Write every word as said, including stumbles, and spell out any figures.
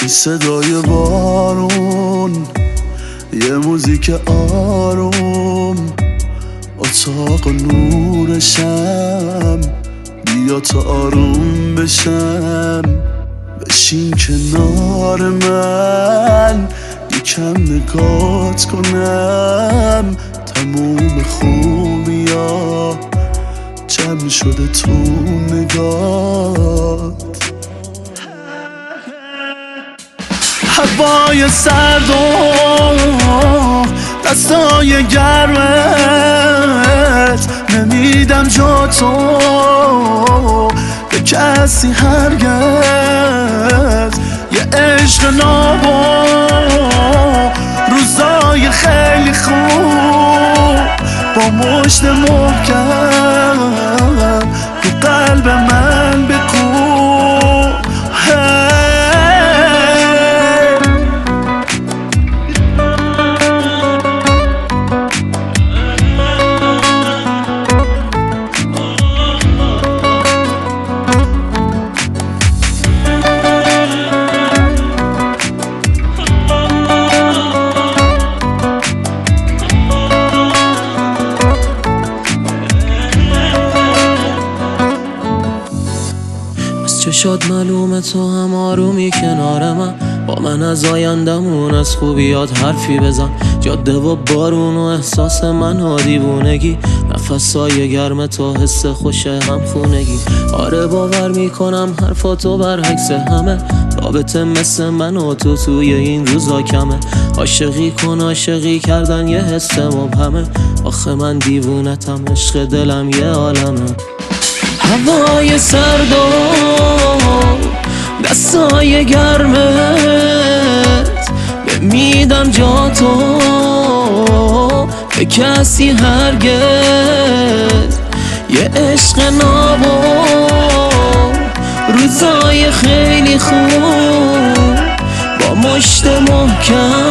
صدای بارون، یه موزیک آروم، اتاق نورشم، بیا تا آروم بشم. بشین کنار من یکم نگات کنم، تموم خوبیا جمع شده تو نگات. هوای سرد و دستای گرمت، نمیدم جا تو به کسی هرگز. یه عشق نابا روزای خیلی خوب، با مشت محکم تو قلب من بکوب. چشات معلومه تو هم آرومی کنار من، با من از آیندمون از خوبیات حرفی بزن. جاده و بارون و احساس من و دیوونگی، نفسای گرم تو حس خوش هم خونگی. آره باور میکنم حرفاتو برعکس همه، رابطه مثل من و تو توی این روزا کمه. عاشقی کن عاشقی کردن یه حس مبهمه، آخه من دیوونتم عشق دلم یه عالمه. هوای سرد و دستای گرمت، نمیدم جا تو به کسی هرگز. یه عشق نابا روزای خیلی خوب، با مشت محکم